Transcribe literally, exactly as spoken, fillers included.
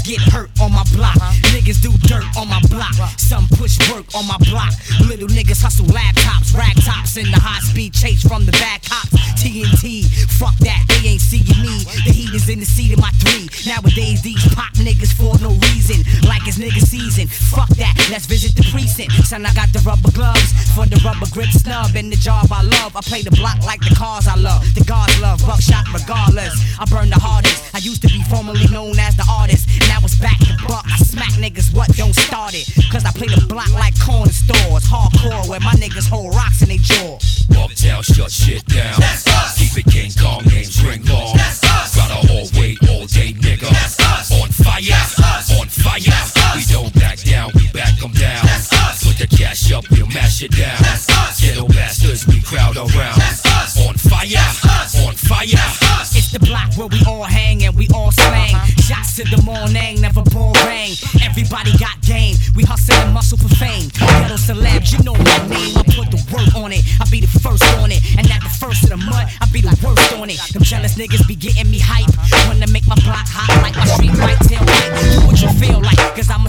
get hurt on my block. Niggas do dirt on my block. Some push work on my block. Little niggas hustle laptops, rag tops in the high speed chase from the back cops. T N T, fuck that, they ain't seeing me. The heat is in the seat of my three. Nowadays these pop niggas for no reason, like it's nigga season. Fuck that, let's visit the precinct. Son, I got the rubber gloves for the rubber grip snub and the job I love. I play the block like the cars I love. The guards love, buckshot regardless. I burn the hardest. I used to be formerly known as the artist. Now it's back to buck. I smack niggas, what don't start it. Cause I play the block like corner stores. Hardcore where my niggas hold rocks in they jaw. Uptown, shut shit down. Keep it King Kong, names ring long. Gotta all wait all day, nigga. On fire, on fire. We don't back down, we back them down. Put the cash up, we'll mash it down. Ghetto bastards, we crowd around. On fire, on fire. It's the block where we all hang and we all slang. Shots to the morning, never pour rain. Everybody got game, we hustle and muscle for fame. Ghetto celebs, you know my name. I put the work on it, I be the first on it. And not the first of the mud, I be the worst on it. Them jealous niggas be getting me hype. Wanna make my block hot like my street right tail light. Do what you feel like, cause I'm a